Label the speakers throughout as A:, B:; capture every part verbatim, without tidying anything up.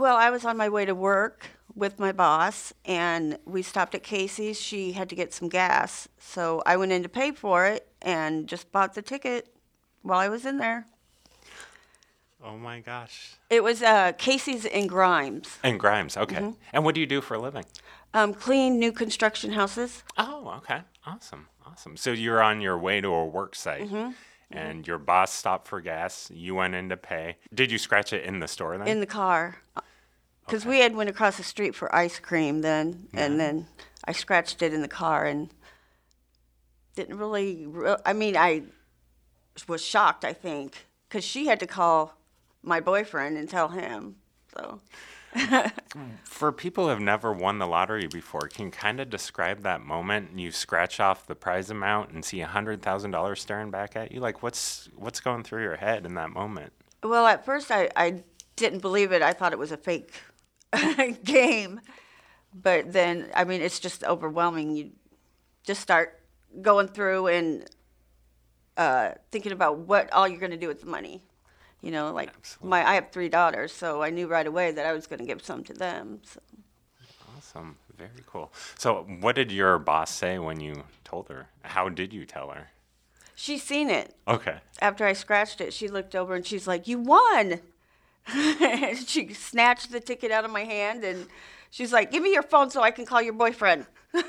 A: Well, I was on my way to work with my boss, and we stopped at Casey's. She had to get some gas, so I went in to pay for it and just bought the ticket while I was in there.
B: Oh my gosh.
A: It was uh, Casey's in Grimes.
B: In Grimes, okay. Mm-hmm. And what do you do for a living?
A: Um, clean new construction houses.
B: Oh, okay. Awesome, awesome. So you're on your way to a work site, mm-hmm. and mm-hmm. your boss stopped for gas. You went in to pay. Did you scratch it in the store then?
A: In the car. Because okay. we had went across the street for ice cream then, yeah. and then I scratched it in the car and didn't really, re- I mean, I was shocked, I think, because she had to call my boyfriend and tell him, so.
B: For people who have never won the lottery before, can you kind of describe that moment? You scratch off the prize amount and see one hundred thousand dollars staring back at you? Like, what's what's going through your head in that moment?
A: Well, at first I, I didn't believe it. I thought it was a fake game. But then, I mean, it's just overwhelming. You just start going through and uh, thinking about what all you're going to do with the money. You know, like Absolutely. my I have three daughters, so I knew right away that I was going to give some to them. So.
B: Awesome. Very cool. So what did your boss say when you told her? How did you tell her?
A: She's seen it.
B: Okay.
A: After I scratched it, she looked over and she's like, "You won!" She snatched the ticket out of my hand and she's like, "Give me your phone so I can call your boyfriend."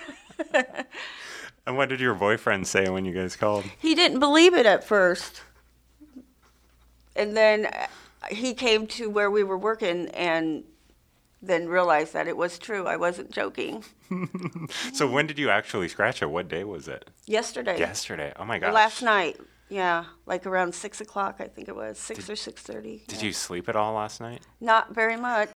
B: And what did your boyfriend say when you guys called?
A: He didn't believe it at first. And then he came to where we were working and then realized that it was true. I wasn't joking.
B: So when did you actually scratch it? What day was it?
A: Yesterday.
B: Yesterday. Oh, my gosh.
A: Last night. Yeah, like around six o'clock, I think it was, six did, or six thirty.
B: Did
A: yeah.
B: you sleep at all last night?
A: Not very much.